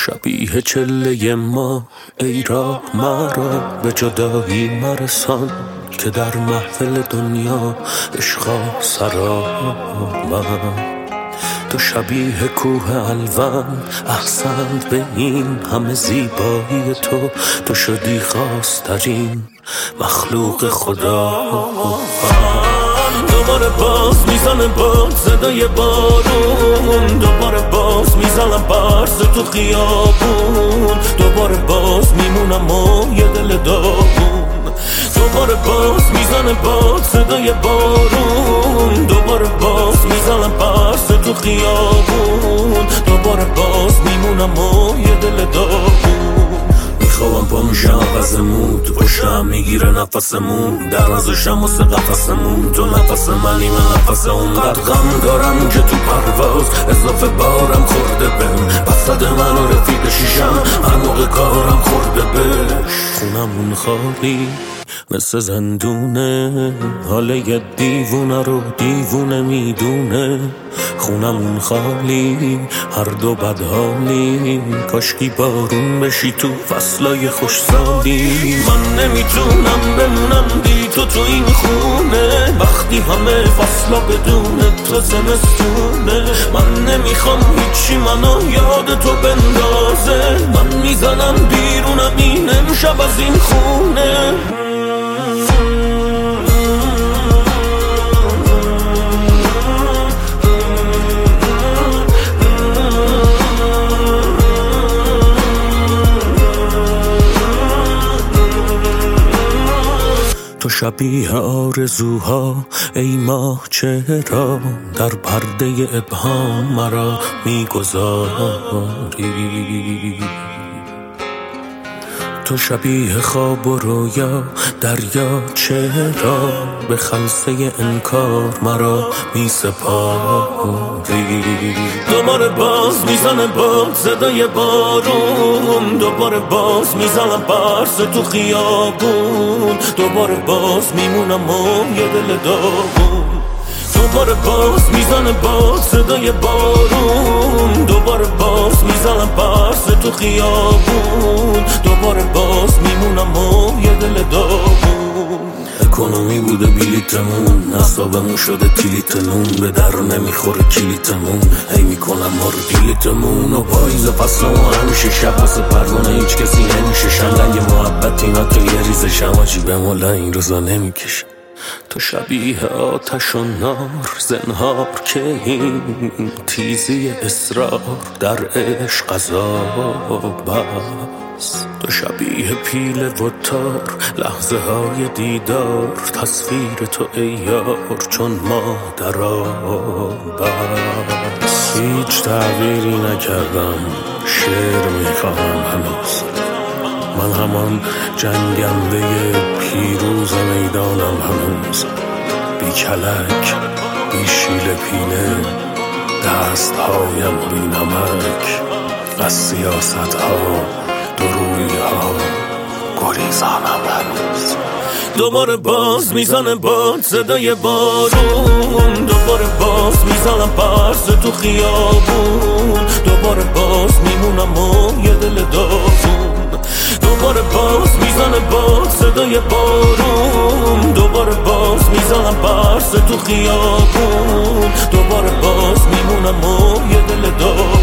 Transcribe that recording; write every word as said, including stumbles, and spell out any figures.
شبیه چله ما ای راه مرا به جدایی مرسان که در محفل دنیا عشقا سرا من. تو شبیه کوه الوان احسنت به این همه زیبایی تو، تو شدی خواسترین مخلوق خدا. دوباره باز میزنه باد صدای بارون، دوباره باز میزنم برز تو خیابون، دوباره باز میمونم و یه دل داغون. دوباره باز میزنه باد صدای بارون، دوباره باز میزنم برز تو خیابون، دوباره باز میمونم و یه دل داغون. میخوام پا میشم عوضمون، تو پشتم میگیره نفسمون، در نزاشم واسه قفسمون، تو نفس منی من نفس اون. قد غم دارم که تو پرواز اضافه بارم خورده بهم، وسط من و رفیق شیشم هر موقع کارم خورده بهش. خونمون خالی مثل زندونه، حال یه دیوونه رو دیوونه میدونه. خونمون خالی هر دو بدحالی، کاشکی بارون بشی تو فصلای خوش سالی. من نمیتونم بمونم بی تو تو این خونه، وقتی همه فصلا بدون تو زمستونه. من نمیخوام هیچی منو یاد تو بندازه، من میزنم بیرونم این امشب از این خونه. تو شبیه آرزوها ای ماه چرا در پرده ابهام مرا میگذاری. تو شبیه خواب و رویا دریا چرا به خلسه انکار مرا می سپاری. دوباره باز میزنه باد صدای بارون، دوباره باز میزنم برز تو خیابون، دوباره باز میمونم و یه دل داغون. دوباره باز میزنه باد صدای بارون، دوباره باز میزنم برز تو خیابون، دوباره باز میمونم و یه دل داغون. اکونومی بوده بلیتمون، حسابمون شده کلیتمون، به در نمیخوره کلیتمون، هی میکنم ما رو دیلیتمون. و پاییز فصل و همیشه شب واسه پروانه هیچ کسی نمیشه شنگ محبت اینا تو یه ریز شماجی به مولا این روزا نمیکشه. تو شبیه آتش و نار زنهار که این تیزی اصرار در عشق عذاب است. تو شبیه پیل و تار لحظه های دیدار، تصویر تو ای یار چون ما در آب است. هیچ تغییری نکردم، شعر میخواهم هنوز، من همان جنگنده پیروز میدانم هنوز. بی کلک بی شیل پیله دست هایم بی نمک، از سیاست ها دروی ها گریزانم هنوز. دوباره باز میزنه باد صدای بارون، دوباره باز میزنم برز تو خیابون، دوباره باز میمونم و یه دل داغون. دوباره باز میزنه باد صدای بارون، دوباره باز میزنم برز تو خیابون، دوباره باز میمونم و یه دل داغون.